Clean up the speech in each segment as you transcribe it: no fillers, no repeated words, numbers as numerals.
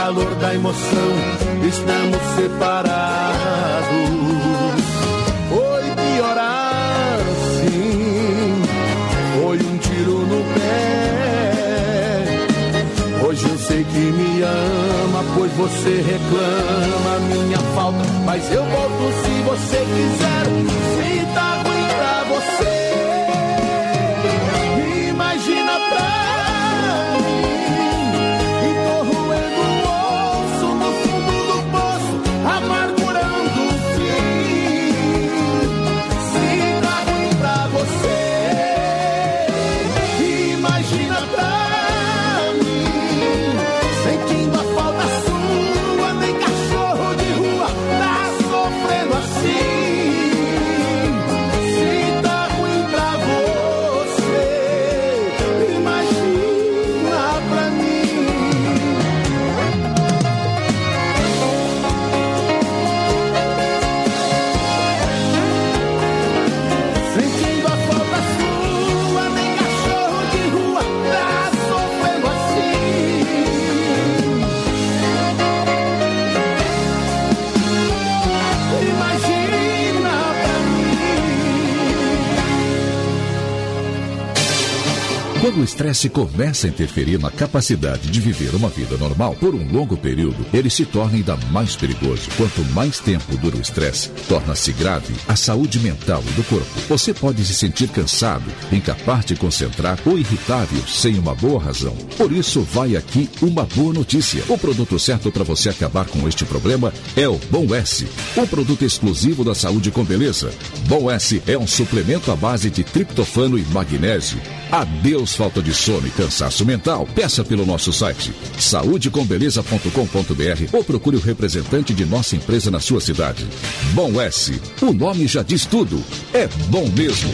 calor da emoção, estamos separados. Foi pior assim, foi um tiro no pé. Hoje eu sei que me ama, pois você reclama minha falta, mas eu volto se você quiser. Se tá ruim pra você, imagina pra Quando o estresse começa a interferir na capacidade de viver uma vida normal por um longo período, ele se torna ainda mais perigoso. Quanto mais tempo dura o estresse, torna-se grave a saúde mental do corpo. Você pode se sentir cansado, incapaz de concentrar ou irritável sem uma boa razão. Por isso, vai aqui uma boa notícia. O produto certo para você acabar com este problema é o Bom S, um produto exclusivo da Saúde com Beleza. Bom S é um suplemento à base de triptofano e magnésio. Adeus falta de sono e cansaço mental. Peça pelo nosso site saudecombeleza.com.br ou procure o representante de nossa empresa na sua cidade. Bom S, o nome já diz tudo. É bom mesmo.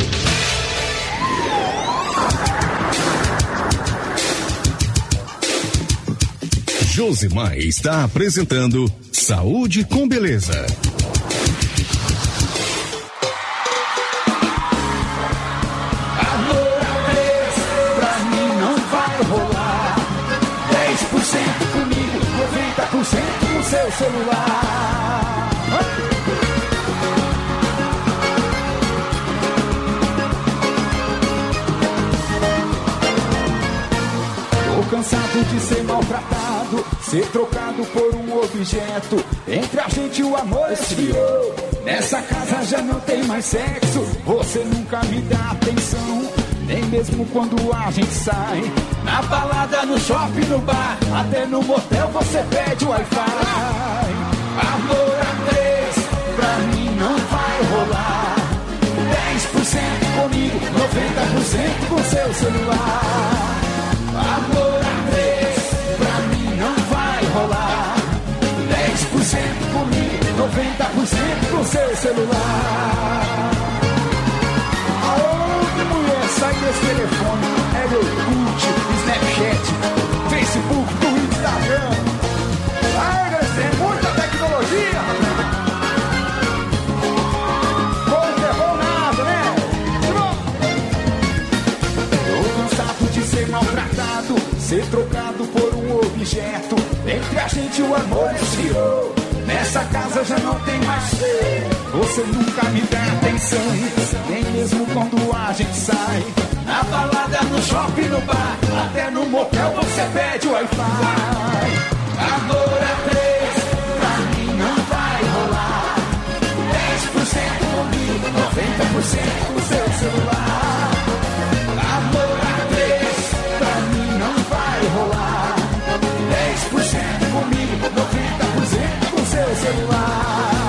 Josimar está apresentando Saúde com Beleza. Com seu celular. Tô cansado de ser maltratado, ser trocado por um objeto. Entre a gente o amor esfriou. Nessa casa já não tem mais sexo. Você nunca me dá atenção, nem mesmo quando a gente sai. Na balada, no shopping, no bar, até no motel você pede Wi-Fi. Amor a 3, pra mim não vai rolar. 10% comigo, 90% com seu celular. Amor a 3, pra mim não vai rolar. 10% comigo, 90% com seu celular. Sai desse telefone, é meu Orkut, Snapchat, Facebook, Instagram. Ai, galera, tem muita tecnologia, rapaz. Bom que é bom nada, né? Tô cansado de ser maltratado, ser trocado por um objeto. Entre a gente o amor esfriou. Nessa casa já não tem mais fé. Você nunca me dá atenção, nem mesmo quando a gente sai. Na balada, no shopping, no bar, até no motel você pede Wi-Fi. Amor a 3, pra mim não vai rolar. 10% comigo, 90% com seu celular. Amor a 3, pra mim não vai rolar. 10% comigo, 90% com seu celular.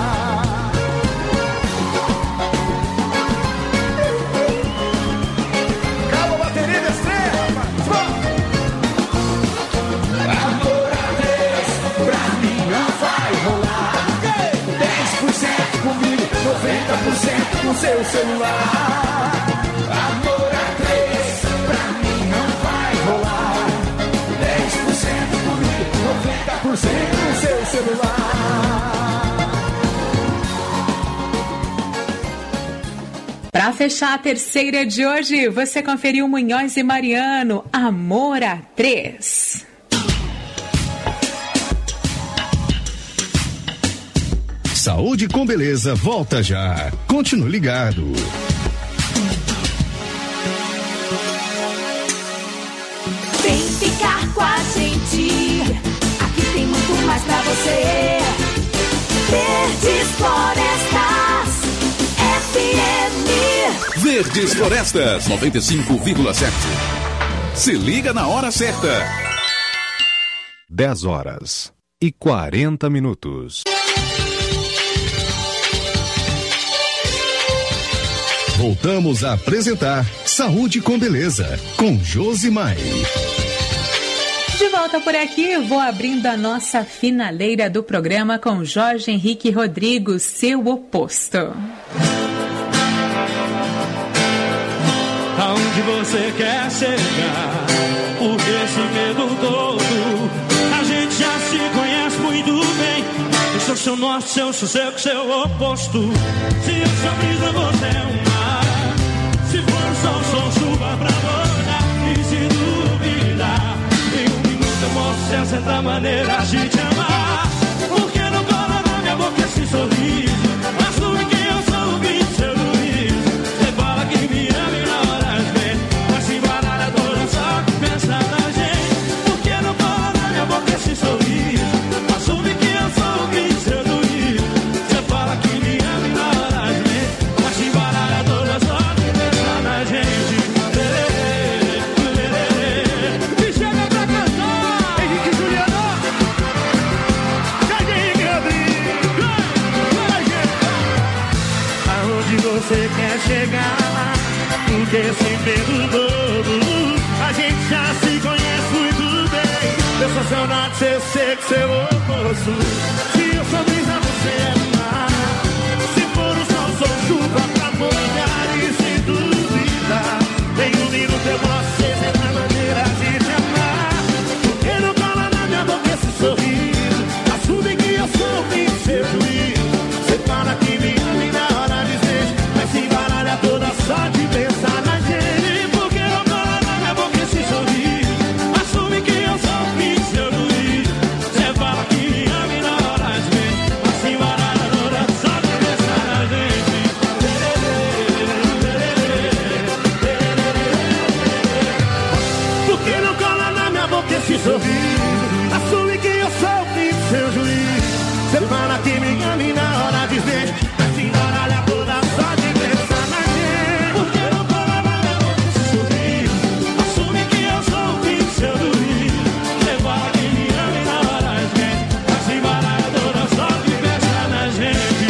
Com seu celular. Amor a 3, pra mim não vai rolar. 10% comigo, 90% com seu celular. Pra fechar a terceira de hoje, você conferiu Munhoz e Mariano, Amor a 3. Saúde com Beleza volta já. Continue ligado. Vem ficar com a gente. Aqui tem muito mais pra você. Verdes Florestas FM. Verdes Florestas 95,7. Se liga na hora certa. 10h40. Voltamos a apresentar Saúde com Beleza, com Josimar. De volta por aqui, vou abrindo a nossa finaleira do programa com Jorge Henrique Rodrigo, seu oposto. Aonde você quer chegar? Por esse medo todo? A gente já se conhece muito bem. Eu sou seu norte, seu sossego, seu oposto. Se eu sou brisa, você é um mar. Se for o sol, sou chuva pra molhar. E se duvidar, em um minuto eu mostro 60 maneiras de te amar. Porque não cola na minha boca esse sorriso. Mas tudo que eu sou, o grito, seu juízo. Você fala que me ama e na hora vem. Mas se baralha toda só que pensa na gente. Porque não cola na minha boca esse sorriso. Mas tudo que eu sou, o grito, seu juízo. Você fala que me ama e na hora vem. Mas se baralha toda só que pensa na gente. Me chega pra cantar, Henrique Juliano. Aonde você quer chegar? Porque sem medo todo, a gente já se conhece muito bem. Eu sou seu norte, seu seco, seu oposto. Se eu sou brisa, você é mar. Se for o sol, sou chuva pra molhar. E se duvidar, em um minuto eu mostro 60 maneiras de te amar. Porque não cola na minha boca esse sorriso. Assume que eu sou o fim do seu juízo. Você fala que me ama e na hora deseja. Mas se embaralha toda só de pensar na gente. Porque não cola na minha boca esse sorriso. Assume que eu sou o fim do seu juízo. Você fala que me ama e na hora deseja. Mas se embaralha toda só de pensar na gente. Porque não cola na minha boca esse sorriso. Assume que eu sou o fim do seu juízo. Você fala que me ama e na hora desmente. Mas se embaralha toda só de pensar na gente. Porque não cola na minha boca esse sorriso. Assume que eu sou o fim do seu juízo. Você fala que me ama e na hora desmente. Mas se embaralha toda só de pensar na gente.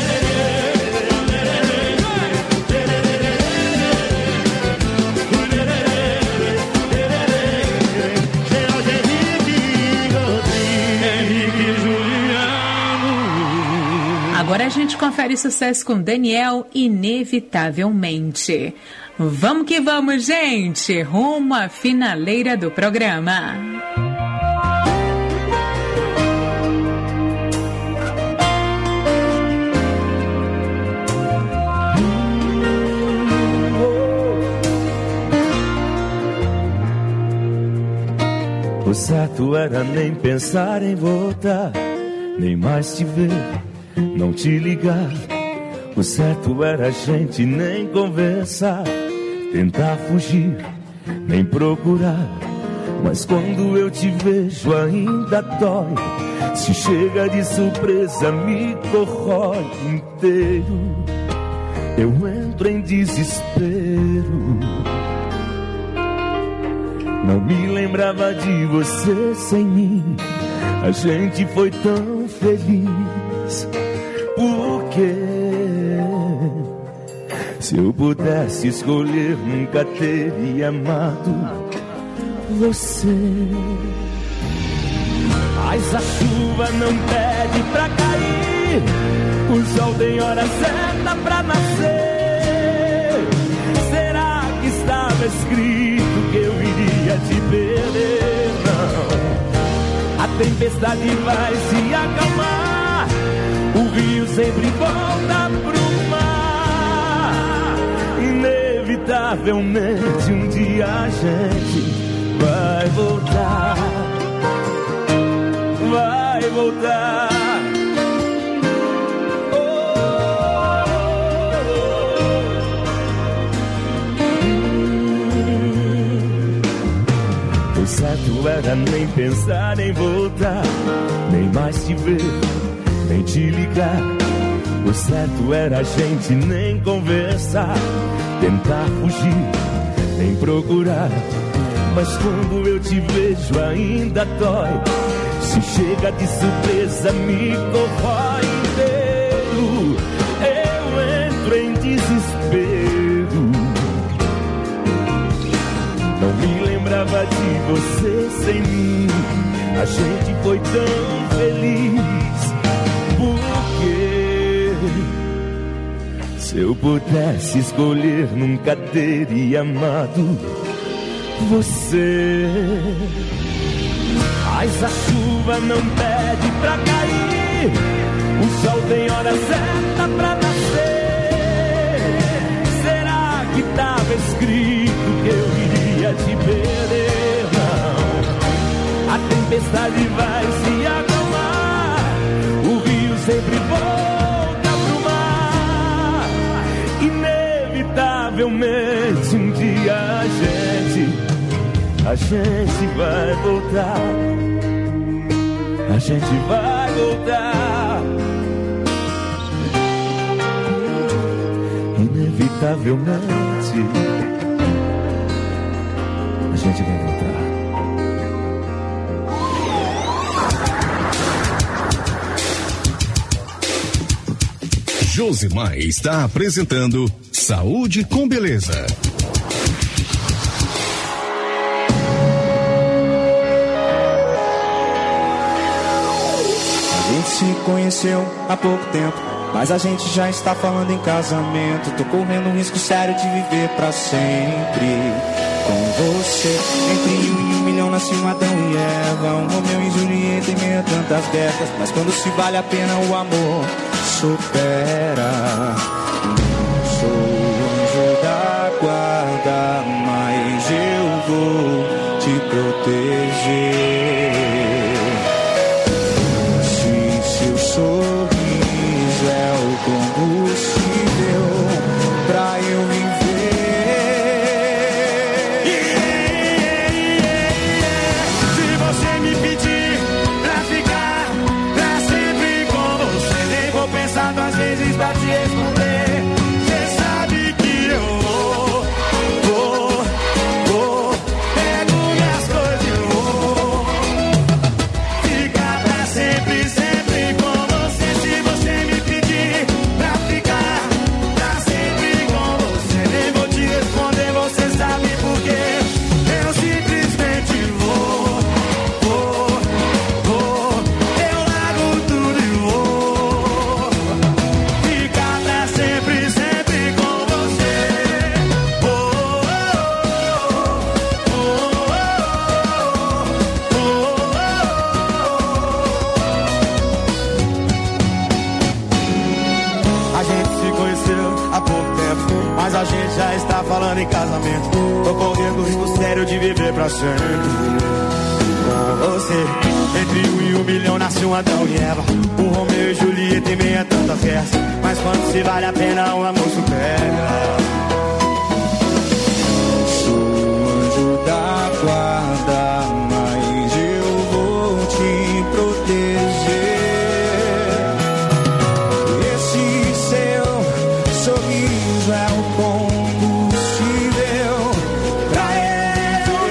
Henrique Juliano. Agora a gente confere sucesso com Daniel, Inevitavelmente. Vamos que vamos, gente! Rumo à finaleira do programa. O certo era nem pensar em voltar, nem mais te ver, não te ligar. O certo era a gente nem conversar, tentar fugir, nem procurar. Mas quando eu te vejo ainda dói. Se chega de surpresa me corrói inteiro. Eu entro em desespero. Não me lembrava de você sem mim. A gente foi tão feliz. Por quê? Se eu pudesse escolher, nunca teria amado você. Mas a chuva não pede pra cair. O sol tem hora certa pra nascer. Será que estava escrito que eu iria te perder? Não. A tempestade vai se acalmar. O rio sempre volta pro mar. Inevitavelmente um dia a gente vai voltar. Vai voltar. certo era nem pensar em voltar, nem mais te ver, nem te ligar. O certo era a gente nem conversar, tentar fugir, nem procurar. Mas quando eu te vejo ainda dói, se chega de surpresa me corrói inteiro. Eu entro em desespero. Não me lembrava de você sem mim. A gente foi tão feliz. Porque se eu pudesse escolher, nunca teria amado você. Mas a chuva não pede pra cair, o sol tem hora certa pra nascer. Será que tava escrito que eu iria te perder? Não, a tempestade vai se acalmar, o rio sempre volta pro mar. Inevitavelmente um dia a gente vai voltar. A gente vai voltar. Inevitavelmente a gente vai voltar. Josimar está apresentando Saúde com Beleza. Se conheceu há pouco tempo, mas a gente já está falando em casamento. Tô correndo um risco sério de viver pra sempre com você. Entre 1 e 1 milhão nasceu Adão e Eva, um Romeu e Julieta em meio a tantas guerras. Mas quando se vale a pena o amor supera. Não sou anjo da guarda, mas eu vou te proteger. Sorriso é o combustível pra eu viver. Se você me pedir pra ficar pra sempre com você, nem vou pensar 2 vezes pra te responder. Você sabe que eu vou, pego minhas coisas e vou ficar pra sempre. A gente já está falando em casamento. Tô correndo risco sério de viver pra sempre com você. Entre 1 e 1 milhão nasceu Adão e Eva, um Romeu e Julieta em meio a tantas guerras. Mas quando se vale a pena o amor supera. Sou anjo da guarda, mas eu vou te proteger. Esse seu sorriso é o combustível pra eu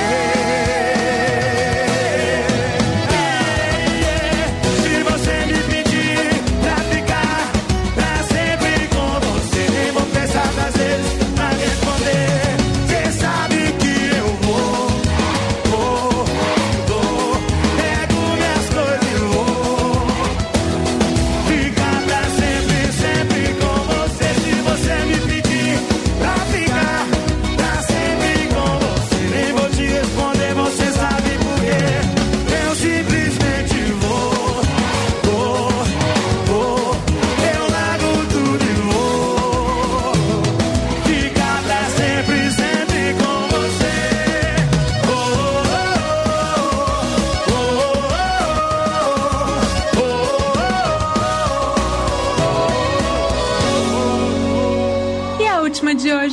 viver. Se você me pedir pra ficar pra sempre com você, nem vou pensar 2 vezes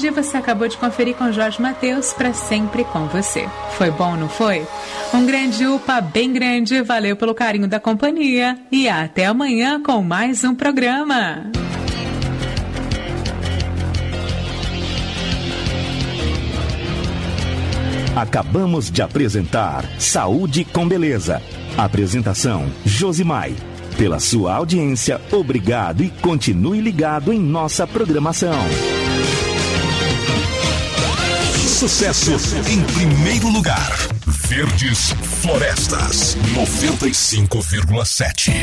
hoje você acabou de conferir com Jorge Mateus, Pra Sempre Com Você. Foi bom, não foi? Um grande upa bem grande, valeu pelo carinho da companhia e até amanhã com mais um programa. Acabamos de apresentar Saúde com Beleza. Apresentação Josimai. Pela sua audiência, obrigado e continue ligado em nossa programação. Sucesso em primeiro lugar. Verdes Florestas 95,7.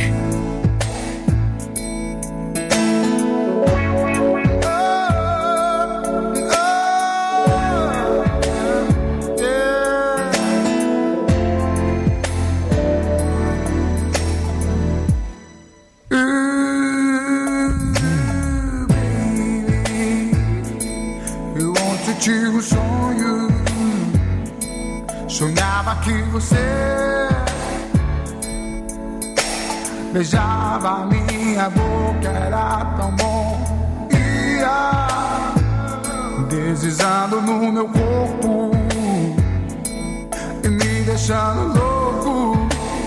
Um sonho, sonhava que você beijava minha boca, era tão bom, ia deslizando no meu corpo e me deixando louco.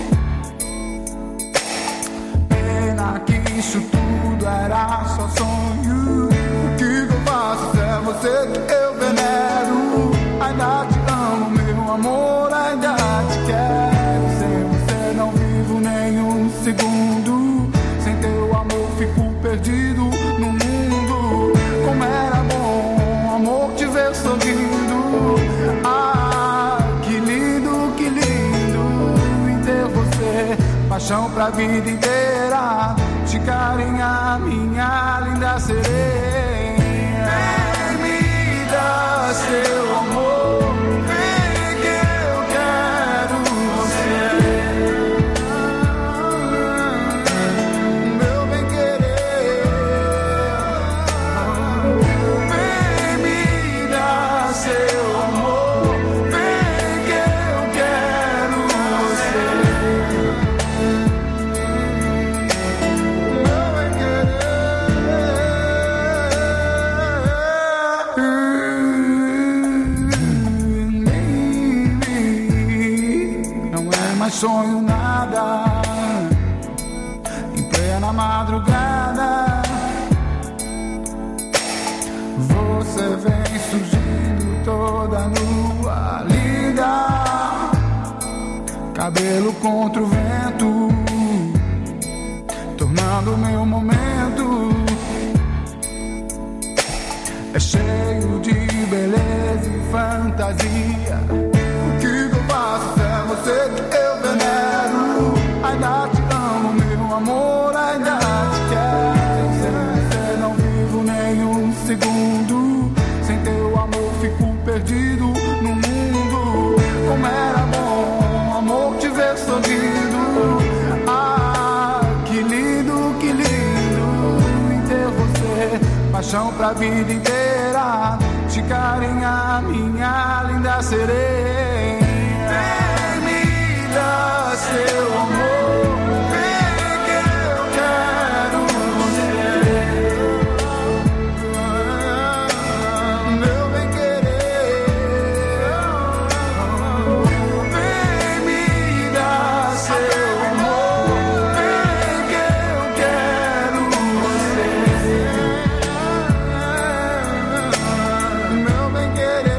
Pena que isso tudo era só sonho. O que eu faço se é você que eu venero? Ainda te amo, meu amor, ainda te quero. Sem você não vivo nenhum segundo. Sem teu amor fico perdido no mundo. Como era bom, amor, te ver sorrindo. Ah, que lindo em ter você. Paixão pra vida inteira. Te carinhar, minha linda sereia. Seu amor, vem que eu quero você, meu bem querer, vem me dar seu amor, vem que eu quero você, meu bem mas sonho nada, em plena madrugada, você vem surgindo toda nua, linda, cabelo contra o vento, tornando meu momento, é cheio de beleza e fantasia. O que eu faço é você que eu venero. Ainda te amo, meu amor, ainda te quero. Sem você não vivo nenhum segundo. Sem teu amor fico perdido no mundo. Como era bom, amor, te ver sorrindo. Ah, que lindo em ter você. Paixão pra vida inteira. Te carinhar, minha linda sereia. Seu amor, vem que eu quero você, meu bem querer, vem me dar seu amor, vem que eu quero você, meu bem querer.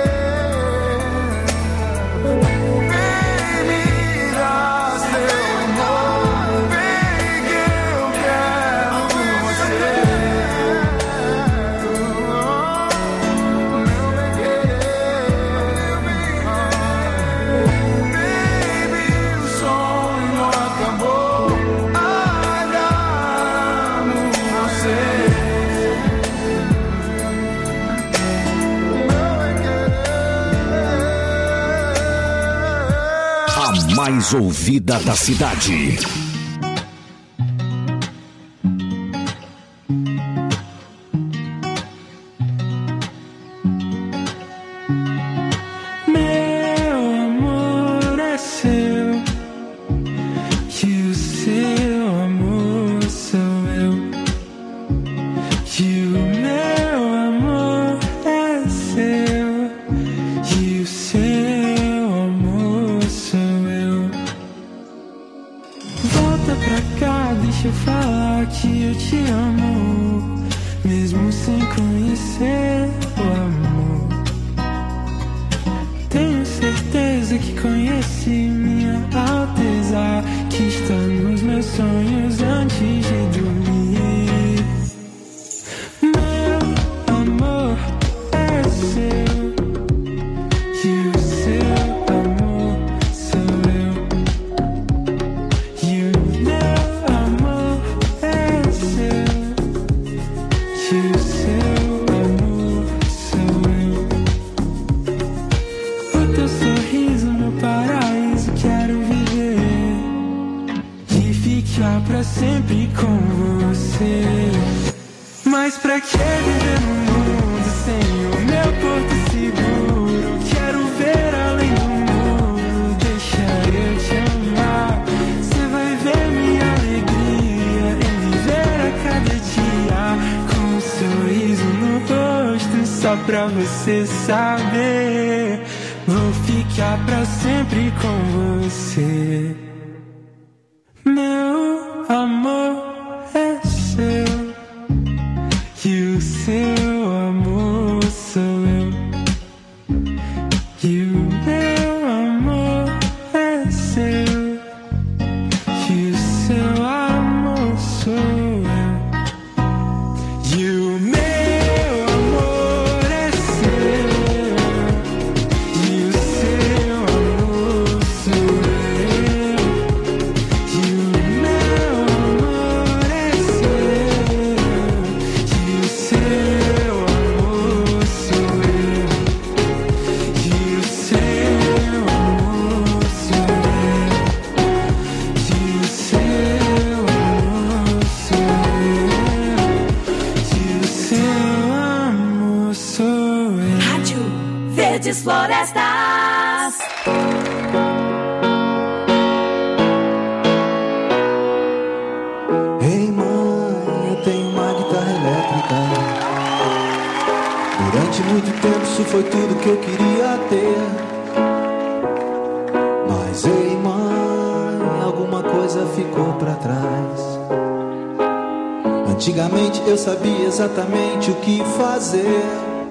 Mais ouvida da cidade. Meu amor é seu, e o seu amor sou eu, e o meu amor te amo, mesmo sem conhecer o amor. Tenho certeza que conheci minha alteza, que está nos meus sonhos antes de dormir. Meu amor é seu, e o seu amor sou eu. E o meu amor é seu, e o seu amor sou eu. O teu sorriso, meu paraíso, quero viver e ficar pra sempre com você. Mas pra que viver no mundo sem o meu porto seguro? Quero ver além do muro, deixa eu te amar. Cê vai ver minha alegria em viver a cada dia com um sorriso no rosto, só pra você saber. Vou ficar pra sempre com você. Meu amor é seu, e o seu amor sou eu. E o meu amor é seu, e o seu amor sou eu. E o meu amor é seu, e o seu amor sou eu. E o meu amor é seu, e o seu amor sou eu. E o seu amor sou eu. E o seu amor sou eu. E o seu amor sou eu. Rádio Verdes Florestas. Ei mãe, eu tenho uma guitarra elétrica. Durante muito tempo isso foi tudo que eu queria ter. Mas ei mãe, alguma coisa ficou pra trás. Antigamente eu sabia exatamente o que fazer.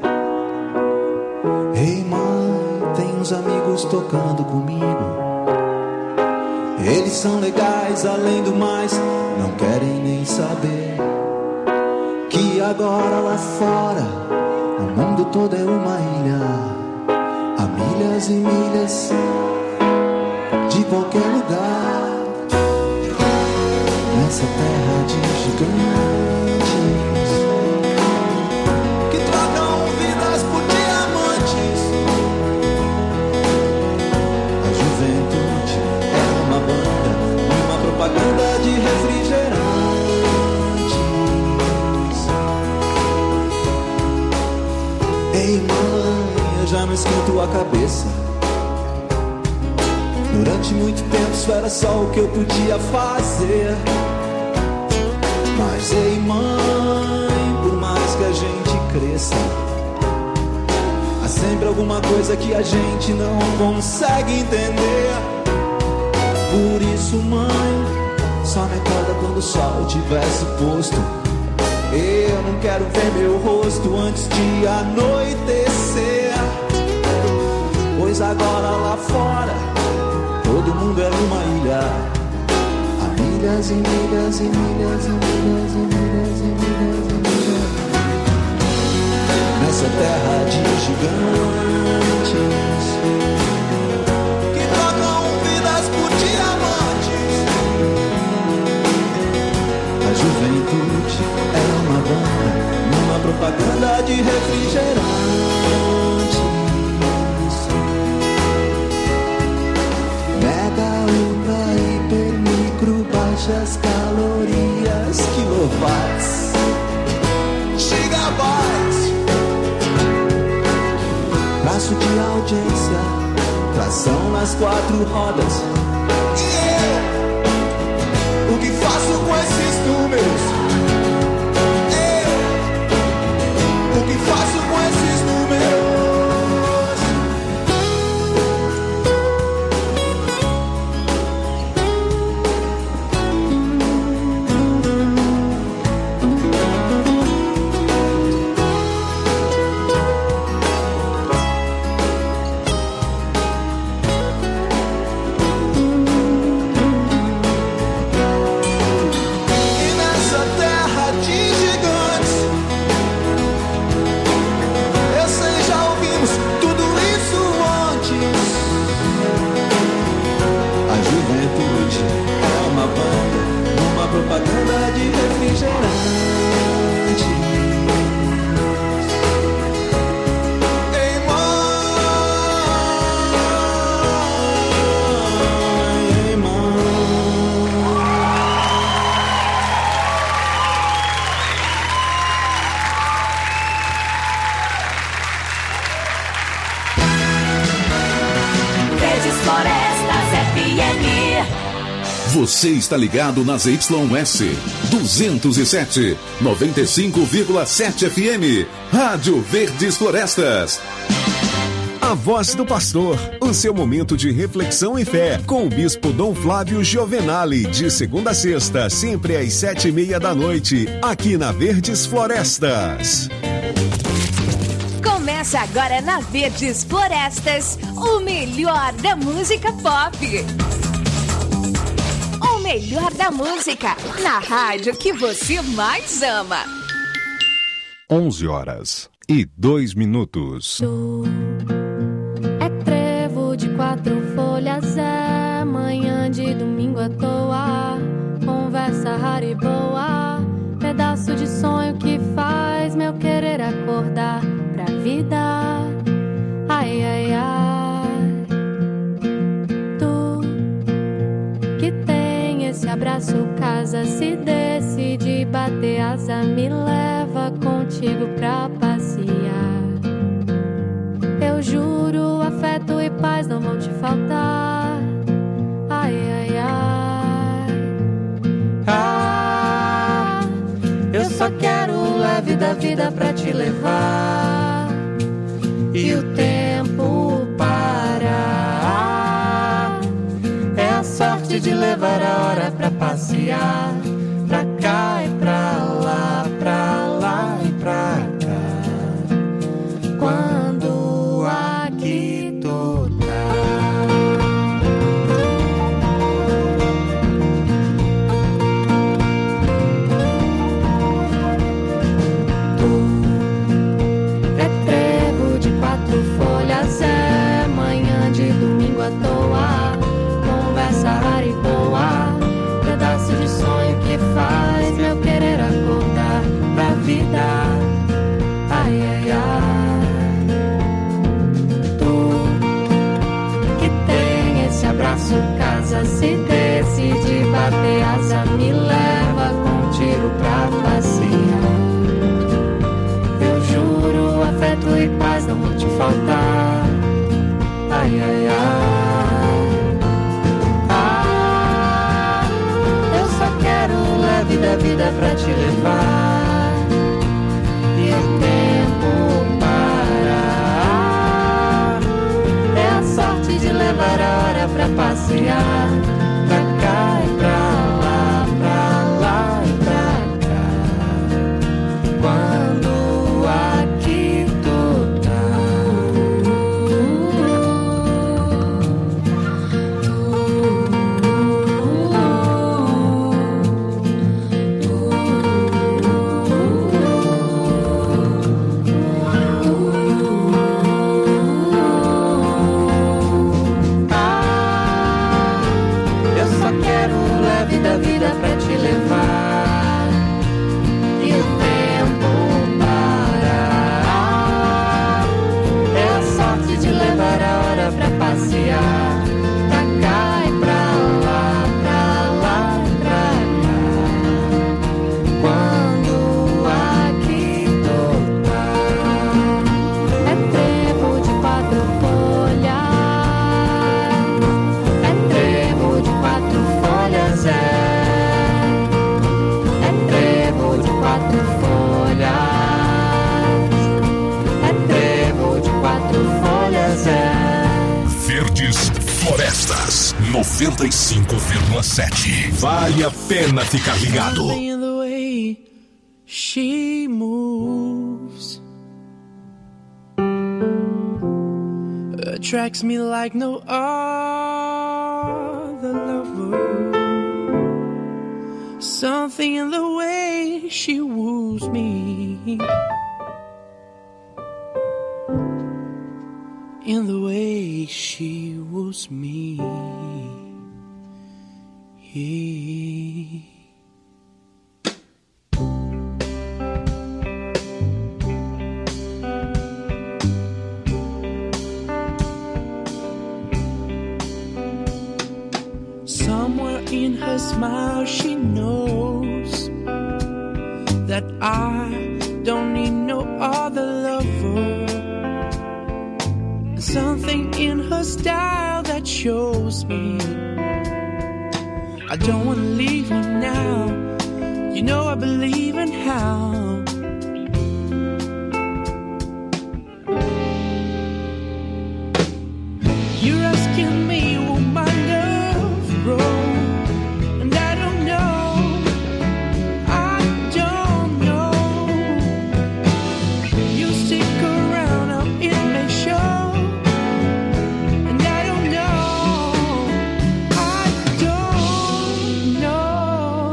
Ei mãe, tem uns amigos tocando comigo. Eles são legais, além do mais, não querem nem saber que agora lá fora o mundo todo é uma ilha, a milhas e milhas de qualquer lugar, nessa terra de gigantes que trocam vidas por diamantes. A juventude é uma banda e uma propaganda de refrigerantes. Ei mãe, eu já não esquento a cabeça. Durante muito tempo isso era só o que eu podia fazer. Mas ei mãe, por mais que a gente cresça, há sempre alguma coisa que a gente não consegue entender. Por isso mãe, só me acorda quando o sol tiver se posto. Eu não quero ver meu rosto antes de anoitecer, pois agora lá fora todo mundo é uma ilha, há milhas e milhas e milhas e milhas e milhas e milhas e milhas, nessa terra de gigantes que trocam vidas por diamantes. A juventude é uma banda, uma propaganda de refrigerantes. Mega, ultra, hiper, micro, baixas calorias, kilowatts, gigabytes. Traço de audiência, tração nas quatro rodas. E eu, o que faço com esses números? O que faço com esses números? Você está ligado nas YS 207, 95,7 FM. Rádio Verdes Florestas. A Voz do Pastor, o seu momento de reflexão e fé, com o Bispo Dom Flávio Giovenali, de segunda a sexta, sempre às 7:30 da noite, aqui na Verdes Florestas. Começa agora na Verdes Florestas, o melhor da música pop. O melhor da música, na rádio que você mais ama. 11h02. É trevo de 4 folhas, é manhã de domingo à toa, conversa rara e boa, pedaço de sonho que faz meu querer acordar pra vida. Ai, ai, ai. Tu que tem esse abraço, casa, se decide bater asa, me leva contigo pra passear. Eu juro, afeto e paz não vão te faltar. Ai, ai, ai. Ah, eu só quero leve da vida pra te levar e o tempo parar. É a sorte de levar a hora pra passear, pra cá e pra lá e pra cá. Quando aqui tu tá. Tu é trevo de 4 folhas, é manhã de domingo à toa, conversa rara e boa, pedaço de sonho que faz meu querer acordar pra vida. Ai, ai, ai. Tu que tem esse abraço, casa, se decide bater asa, me leva contigo pra passear. Eu juro, afeto e paz não vão te faltar. Ai, ai, ai. Ah, eu só quero leve da vida pra te levar e o tempo parar. É a sorte de levar a hora pra passear, pra cá e pra lá e pra cá. Quando aqui tu tá. Eu só quero leve da vida pra te levar e o tempo parar. É a sorte de levar a hora pra passear, pra cá e pra lá e pra cá. Quando aqui tu tá. É trevo de 4 folhas, é trevo de 4 folhas, é trevo de 4 folhas, é trevo de 4 folhas, é. Verdes Florestas 95,7. Vale a pena ficar ligado. Something in the way she moves attracts me like no other lover. Something in the way she woos me, in the way she woos me. Somewhere in her smile she knows that I don't need no other lover. Something in her style that shows me I don't wanna leave her now. You know I believe in how. You're asking me will my love grow, and I don't know, I don't know. You stick around, how it may show, and I don't know, I don't know.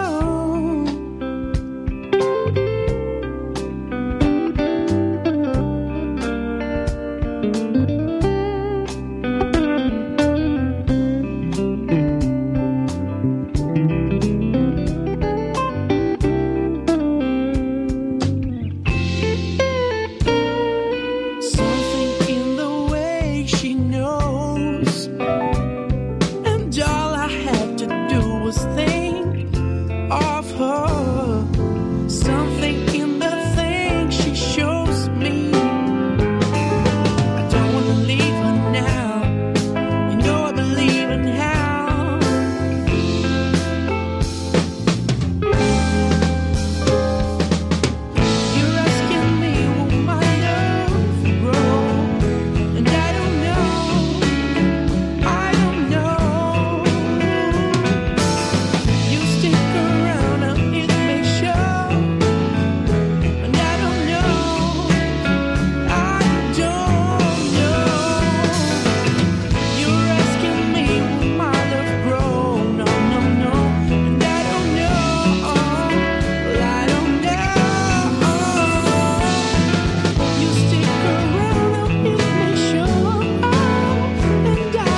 Something in the way she knows, and all I had to do was think of her. Something in the thing she shows me. I don't wanna leave her now. You know I believe in how. You're asking me will my love grow, and I don't know, I don't know. You stick around, how it may show, and I don't know, I don't know. You're asking me will my love grow, no, no, no, and I don't know, well, I don't know. You stick around, how it may show, and I don't know,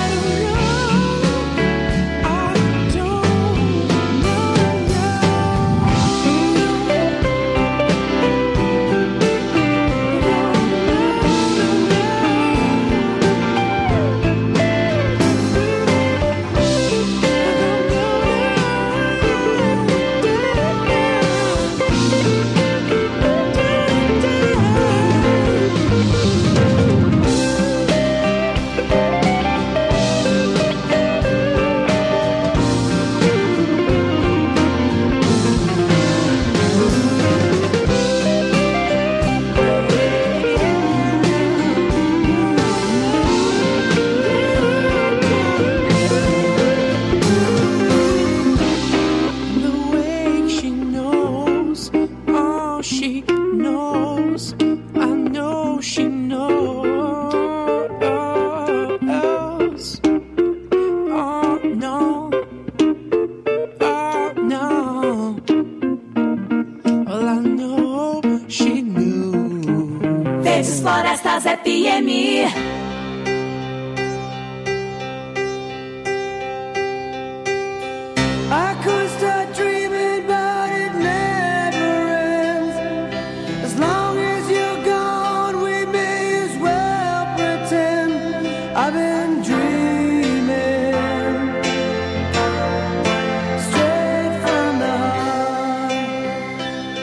the way she knows, oh, she knows, I know she knows. Oh, no, oh, no, well, I know she knew. Verdes Florestas FM. I could start dreaming, but it never ends. As long as you're gone, we may as well pretend I've been dreaming straight from the heart.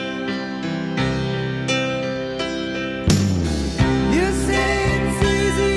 You say it's easy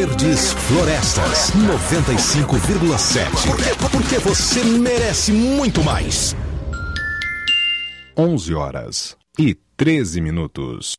Verdes Florestas 95,7. Porque você merece muito mais. 11h13.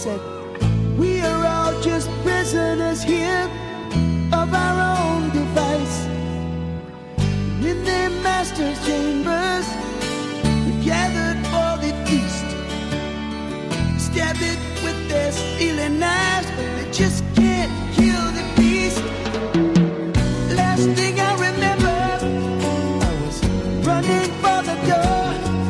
said, we are all just prisoners here of our own device. In their master's chambers, we gathered for the feast. Stab it with their stealing knives, but they just can't kill the beast. Last thing I remember, I was running for the door.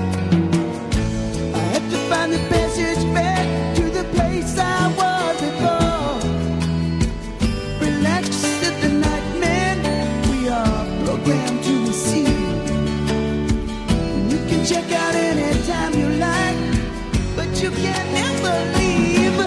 I had to find the passage back to the place I was before. Relax, said the nightman, we are programmed to receive. You can check out anytime you like, but you can never leave.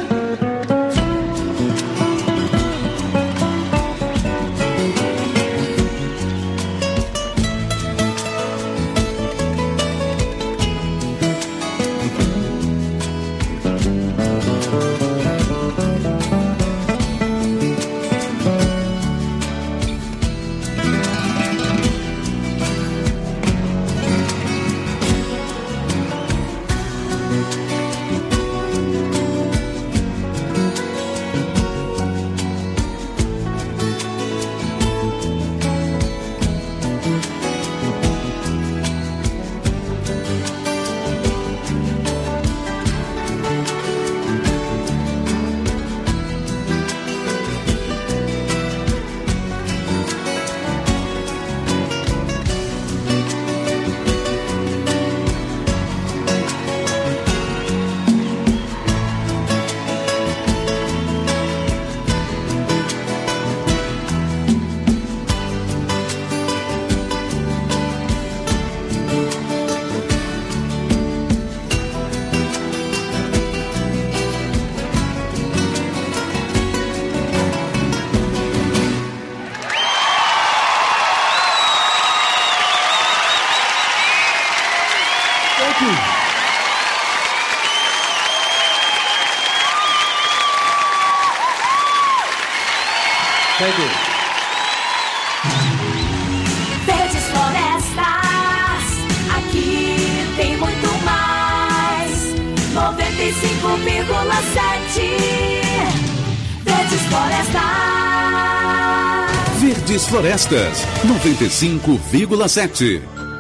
Thank you. Verdes Florestas, aqui tem muito mais. 95,7 Verdes Florestas. Verdes Florestas, 95,7.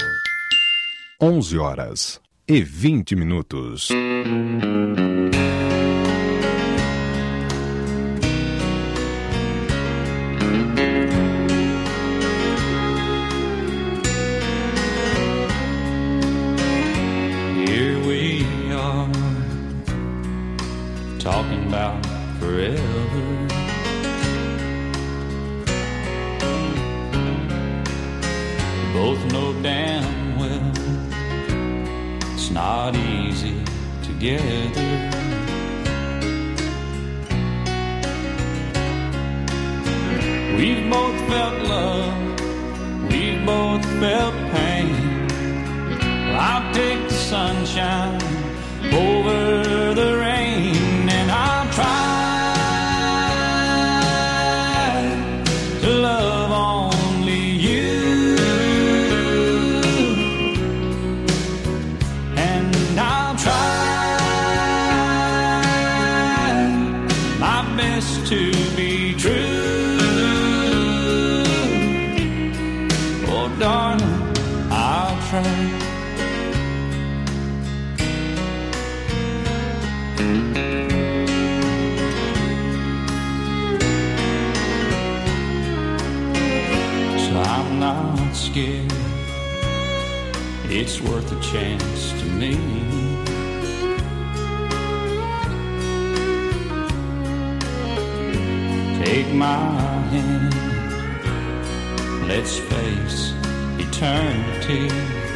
11h20. Talking about forever. Both know damn well it's not easy together. We've both felt love, we've both felt pain. I'll take the sunshine over the rain, and I'll try to love only you, and I'll try my best to be true. Oh darling, I'll try. Not scared, it's worth a chance to me. Take my hand, let's face eternity.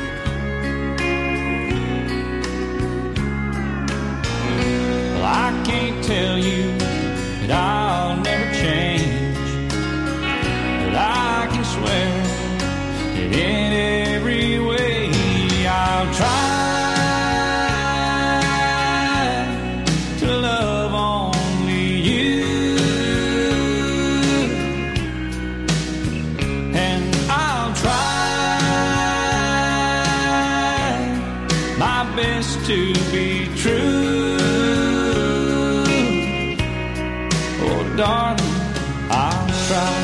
Well, I can't tell you that I'll never change, but I can swear that in every way I'll try to love only you, and I'll try my best to be true. darling, I'll try.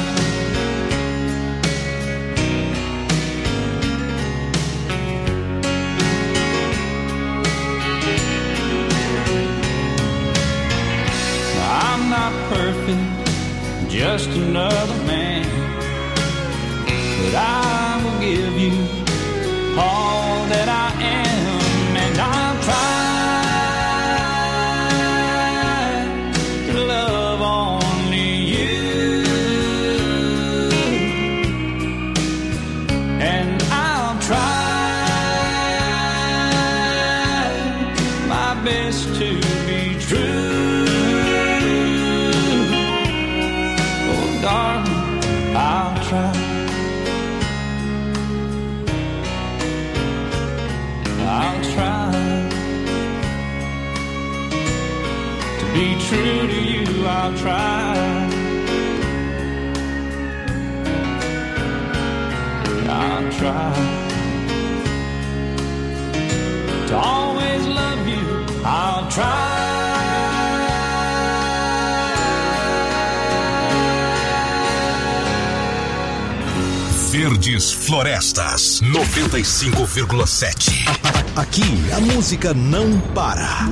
I'm not perfect, just another man, but I will give you all that I am, and I'll try to love only you, and I'll try my best to be true. I'll try. I'll try to be true to you. I'll try. I'll try to always love you. I'll try. Verdes Florestas 95,7. Aqui a música não para.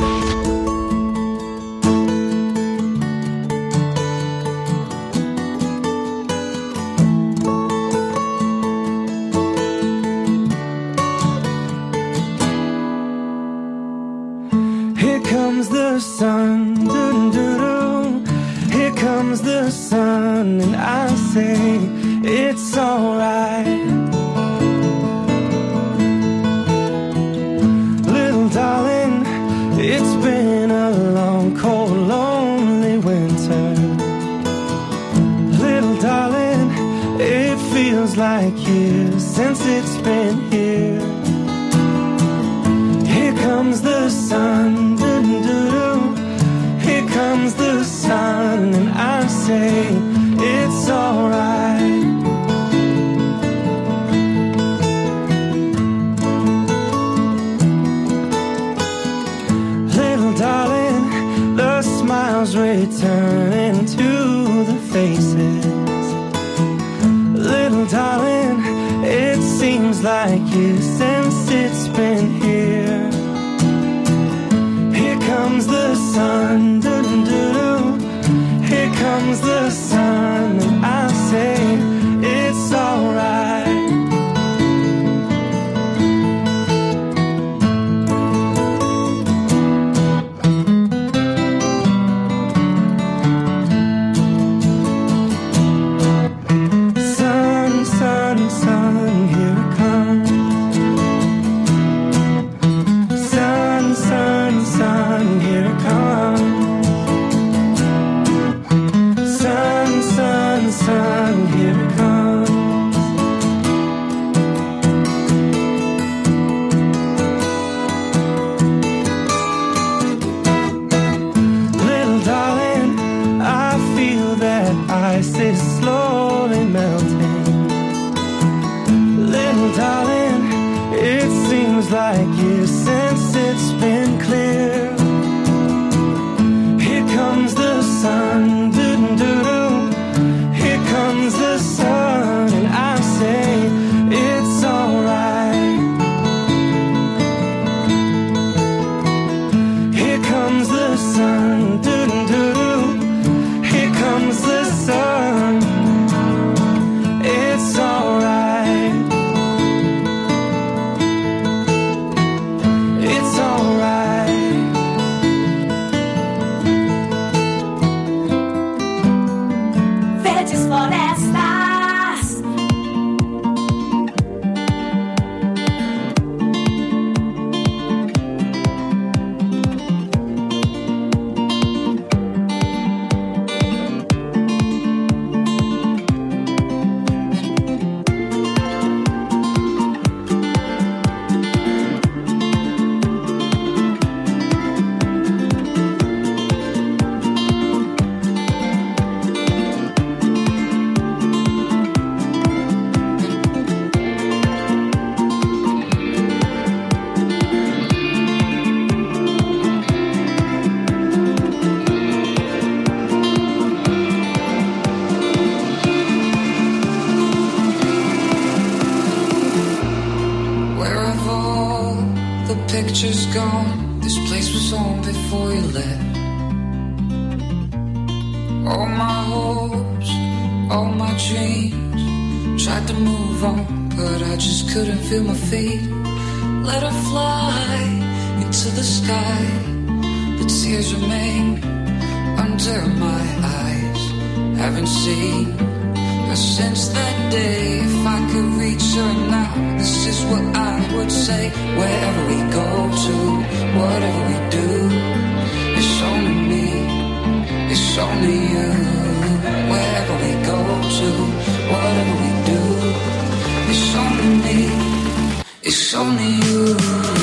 Here comes the sun, doo-doo-doo. Here comes the sun, and I say it's alright. Little darling, it's been a long, cold, lonely winter. Little darling, it feels like years since it's been here. Here comes the sun, doo-doo-doo. Here comes the sun, and I say it's alright. Darling, the smiles returning to the faces. Little darling, it seems like years since it's been here. Here comes the sun, doo-doo-doo. Here comes the sun, and I say it's alright. picture's gone. This place was home before you left. All my hopes, all my dreams, tried to move on, but I just couldn't feel my feet. Let her fly into the sky, but tears remain under my eyes. Haven't seen her since that day. If I could reach her now, this is what I would say. Wherever we go to, whatever we do, it's only me, it's only you. Wherever we go to, whatever we do, it's only me, it's only you.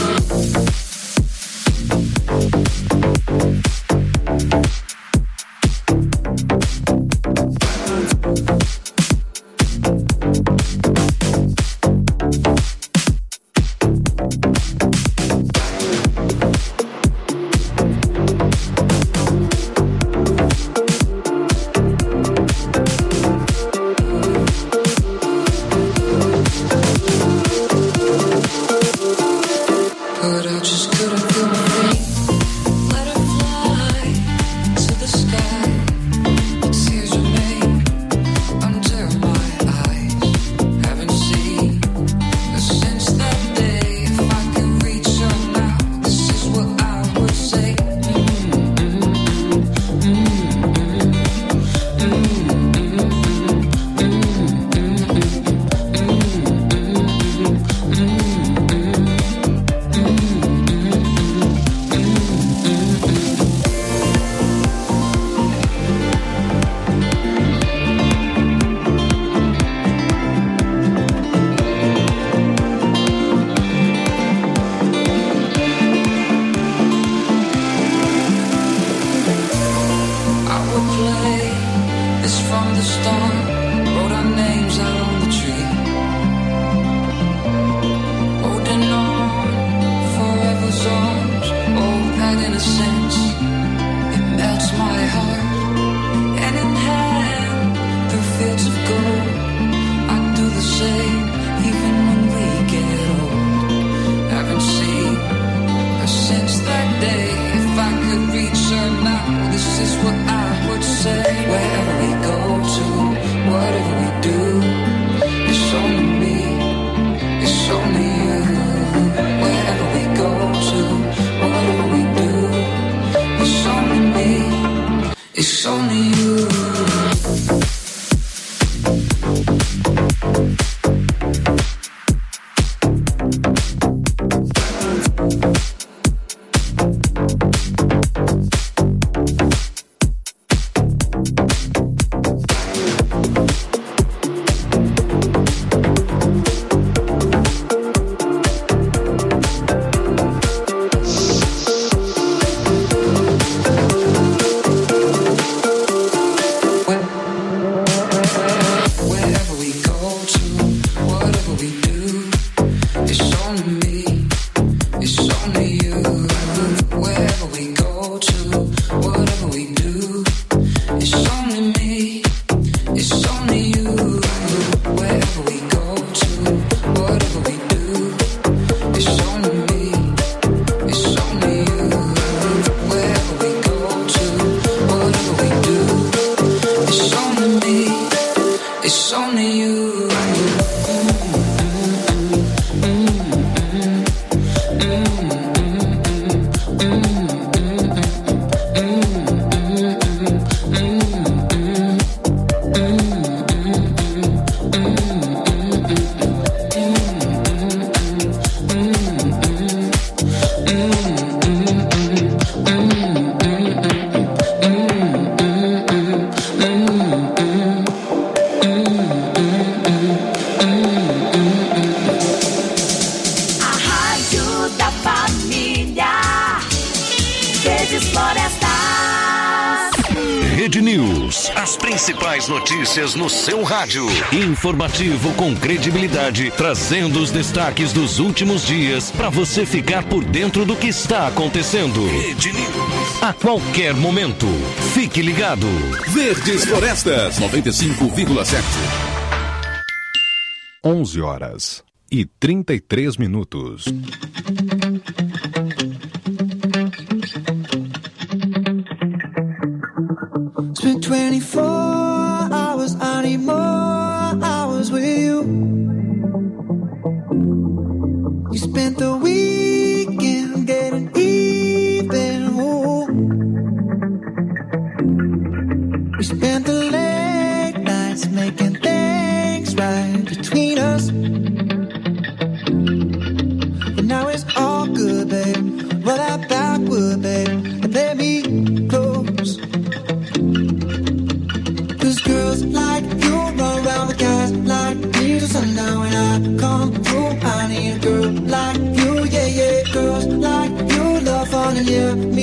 Rede News. As principais notícias no seu rádio. Informativo com credibilidade, trazendo os destaques dos últimos dias para você ficar por dentro do que está acontecendo. Rede News. A qualquer momento. Fique ligado. Verdes Florestas 95,7. 11 horas e 33 minutos. yeah,